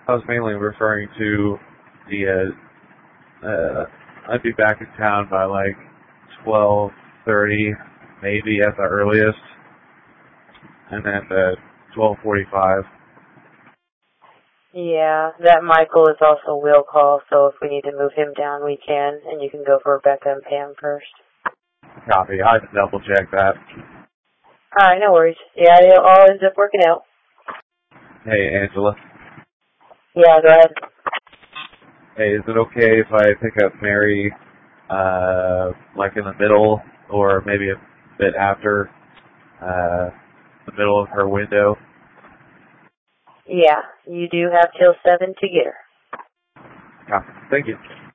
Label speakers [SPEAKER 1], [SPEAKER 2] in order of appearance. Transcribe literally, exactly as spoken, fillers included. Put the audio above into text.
[SPEAKER 1] I was mainly referring to the, uh, uh, I'd be back in town by like twelve thirty, maybe at the earliest, and then uh, twelve forty-five.
[SPEAKER 2] Yeah, that Michael is also will call, so if we need to move him down, we can, and you can go for Rebecca and Pam first.
[SPEAKER 1] Copy. I had to double check that.
[SPEAKER 2] Alright, no worries. Yeah, it all ends up working out.
[SPEAKER 1] Hey, Angela.
[SPEAKER 2] Yeah, go ahead.
[SPEAKER 1] Hey, is it okay if I pick up Mary, uh, like in the middle, or maybe a bit after, uh, the middle of her window?
[SPEAKER 2] Yeah, you do have till seven to get her.
[SPEAKER 1] Copy. Thank you.